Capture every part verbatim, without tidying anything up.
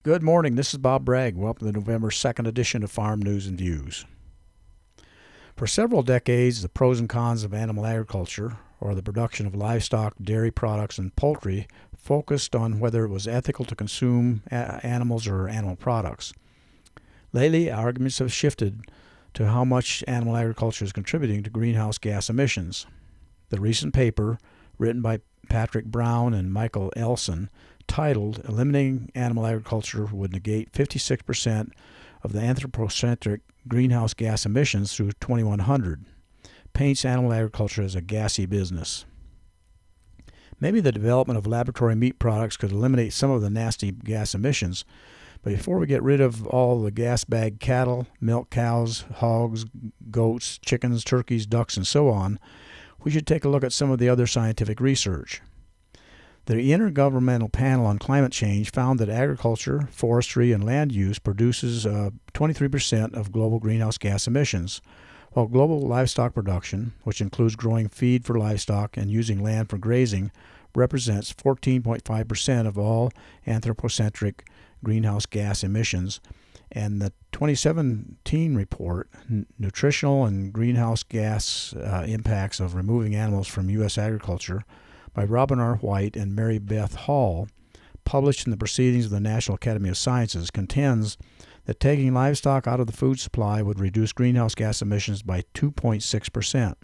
Good morning, this is Bob Bragg. Welcome to the November second edition of Farm News and Views. For several decades, the pros and cons of animal agriculture, or the production of livestock, dairy products, and poultry, focused on whether it was ethical to consume a- animals or animal products. Lately, arguments have shifted to how much animal agriculture is contributing to greenhouse gas emissions. The recent paper, written by Patrick Brown and Michael Elson, titled "Eliminating Animal Agriculture Would Negate fifty-six percent of the Anthropocentric Greenhouse Gas Emissions Through twenty-one hundred," paints animal agriculture as a gassy business. Maybe the development of laboratory meat products could eliminate some of the nasty gas emissions, but before we get rid of all the gas-bagged cattle, milk cows, hogs, goats, chickens, turkeys, ducks, and so on, we should take a look at some of the other scientific research. The Intergovernmental Panel on Climate Change found that agriculture, forestry, and land use produces uh, twenty-three percent of global greenhouse gas emissions, while global livestock production, which includes growing feed for livestock and using land for grazing, represents fourteen point five percent of all anthropocentric greenhouse gas emissions. And the twenty seventeen report, N- Nutritional and Greenhouse Gas uh, Impacts of Removing Animals from U S Agriculture, by Robin R. White and Mary Beth Hall, published in the Proceedings of the National Academy of Sciences, contends that taking livestock out of the food supply would reduce greenhouse gas emissions by two point six percent.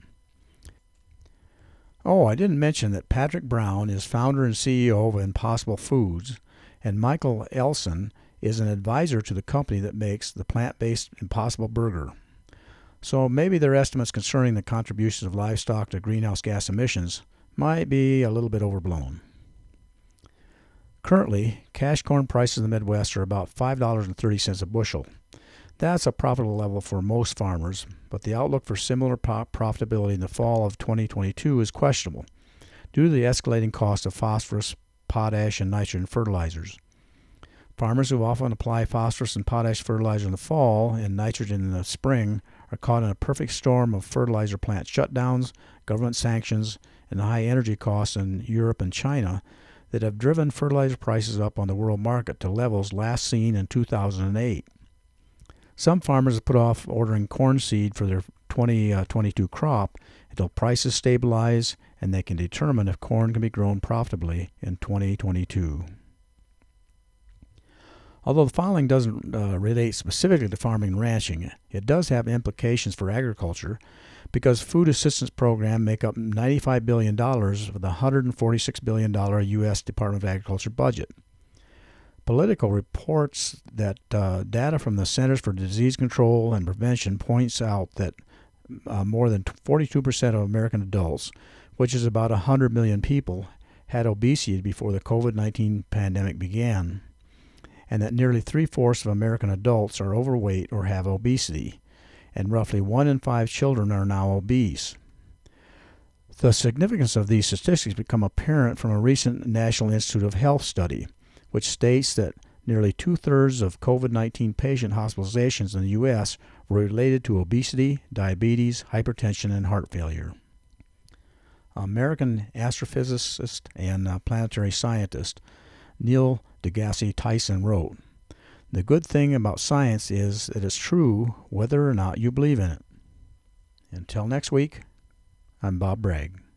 Oh, I didn't mention that Patrick Brown is founder and C E O of Impossible Foods, and Michael Elson is an advisor to the company that makes the plant-based Impossible Burger. So maybe their estimates concerning the contributions of livestock to greenhouse gas emissions might be a little bit overblown. Currently, cash corn prices in the Midwest are about five dollars and thirty cents a bushel. That's a profitable level for most farmers, but the outlook for similar profitability in the fall of twenty twenty-two is questionable due to the escalating cost of phosphorus, potash, and nitrogen fertilizers. Farmers who often apply phosphorus and potash fertilizer in the fall and nitrogen in the spring are caught in a perfect storm of fertilizer plant shutdowns, government sanctions, and high energy costs in Europe and China that have driven fertilizer prices up on the world market to levels last seen in two thousand eight. Some farmers have put off ordering corn seed for their twenty twenty-two crop until prices stabilize and they can determine if corn can be grown profitably in twenty twenty-two. Although the following doesn't uh, relate specifically to farming and ranching, it does have implications for agriculture because food assistance programs make up ninety-five billion dollars of the one hundred forty-six billion dollars U S Department of Agriculture budget. Politico reports that uh, data from the Centers for Disease Control and Prevention points out that uh, more than forty-two percent of American adults, which is about one hundred million people, had obesity before the covid nineteen pandemic began, and that nearly three-fourths of American adults are overweight or have obesity, and roughly one in five children are now obese. The significance of these statistics become apparent from a recent National Institute of Health study, which states that nearly two-thirds of covid nineteen patient hospitalizations in the U S were related to obesity, diabetes, hypertension, and heart failure. American astrophysicist and uh, planetary scientist Neil deGrasse Tyson wrote, "The good thing about science is that it's true whether or not you believe in it." Until next week, I'm Bob Bragg.